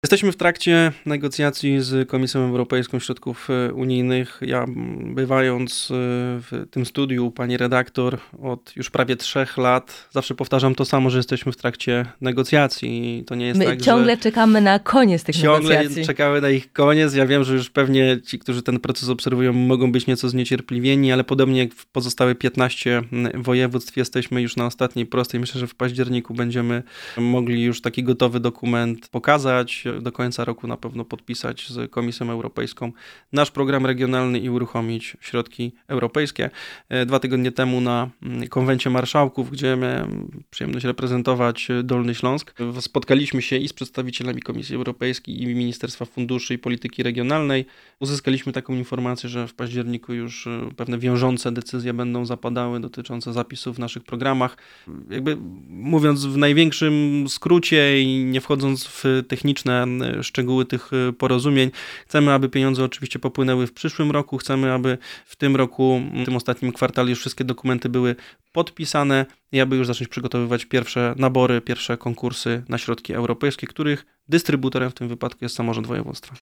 Jesteśmy w trakcie negocjacji z Komisją Europejską Środków Unijnych. Ja, bywając w tym studiu, pani redaktor, od już prawie 3 lat, zawsze powtarzam to samo, że jesteśmy w trakcie negocjacji. I to nie jest My tak, ciągle czekamy na koniec tych negocjacji. Ciągle czekały na ich koniec. Ja wiem, że już pewnie ci, którzy ten proces obserwują, mogą być nieco zniecierpliwieni, ale podobnie jak w pozostałe 15 województw, jesteśmy już na ostatniej prostej. Myślę, że w październiku będziemy mogli już taki gotowy dokument pokazać. Do końca roku na pewno podpisać z Komisją Europejską nasz program regionalny i uruchomić środki europejskie. 2 tygodnie temu na konwencie marszałków, gdzie miałem przyjemność reprezentować Dolny Śląsk, spotkaliśmy się i z przedstawicielami Komisji Europejskiej, i Ministerstwa Funduszy i Polityki Regionalnej. Uzyskaliśmy taką informację, że w październiku już pewne wiążące decyzje będą zapadały dotyczące zapisów w naszych programach. Jakby mówiąc w największym skrócie i nie wchodząc w techniczne szczegóły tych porozumień, chcemy, aby pieniądze oczywiście popłynęły w przyszłym roku. Chcemy, aby w tym roku, w tym ostatnim kwartale już wszystkie dokumenty były podpisane i aby już zacząć przygotowywać pierwsze nabory, pierwsze konkursy na środki europejskie, których dystrybutorem w tym wypadku jest samorząd województwa.